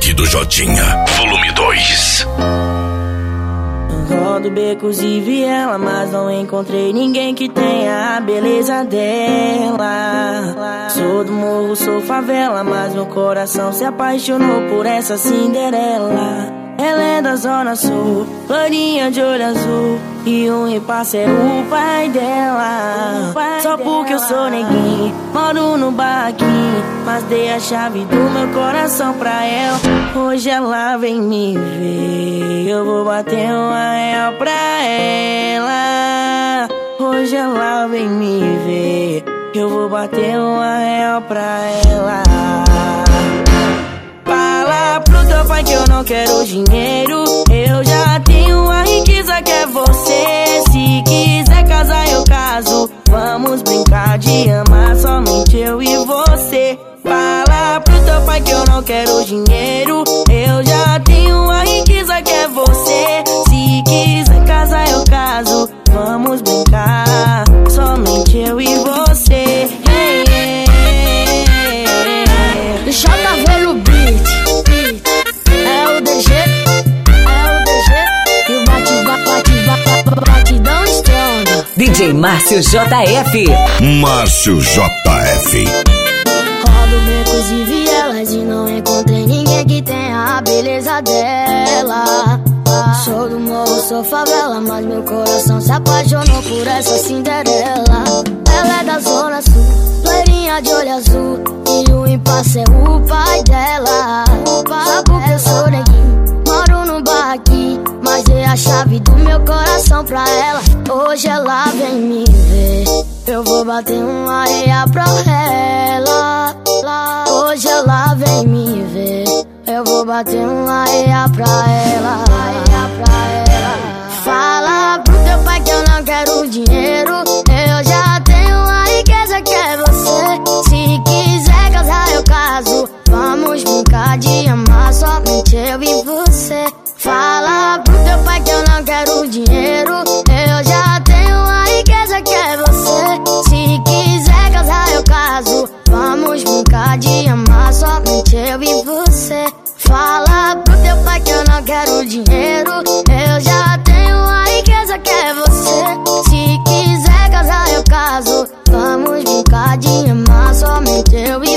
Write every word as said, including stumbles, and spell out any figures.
Rock do Jotinha, volume dois. Rodo becos e viela, mas não encontrei ninguém que tenha a beleza dela. Sou do morro, sou favela, mas meu coração se apaixonou por essa Cinderela. Ela é da zona sul, loirinha de olho azul, e o repasse é o pai dela. Só porque eu sou neguinho, moro no barraquinho, mas dei a chave do meu coração pra ela. Hoje ela vem me ver, eu vou bater uma real pra ela. Hoje ela vem me ver, eu vou bater uma real pra ela. Fala pro teu pai que eu não quero dinheiro, eu já tenho a riqueza que é você. Se quiser casar eu caso, vamos brincar de amar somente eu e você. Fala pro teu pai que eu não quero dinheiro, eu já tenho a riqueza que é você. Se quiser casar eu caso, vamos brincar somente eu e você. Hey, hey, hey, hey. J V no beat, é o D G, é o D G, e o bate, bate, bate, batidão strong. D J Márcio J F. Márcio J F. Rodo becos e vielas e não encontrei ninguém que tenha a beleza dela. Sou do morro, sou favela, mas meu coração se apaixonou por essa Cinderela. Ela é da zona sul, loirinha de olho azul, e o impasse é o pai dela. Só porque eu sou neguinho, moro no barraquinho, mas dei a chave do meu coração pra ela. Hoje ela vem me ver, eu vou bater uma areia pra ela. Hoje ela vem me ver, eu vou bater uma areia pra ela. Fala pro teu pai que eu não quero dinheiro, eu já tenho a riqueza que é você. Se quiser casar eu caso, vamos brincar de amar somente eu e você. Fala pro teu pai que eu não quero dinheiro, eu já tenho a riqueza que é você. Se quiser casar eu caso, vamos brincar de amar somente eu e você. Fala pro teu pai que eu não quero dinheiro, eu já tenho a riqueza que é você. Se quiser casar eu caso, vamos brincar de amar somente eu e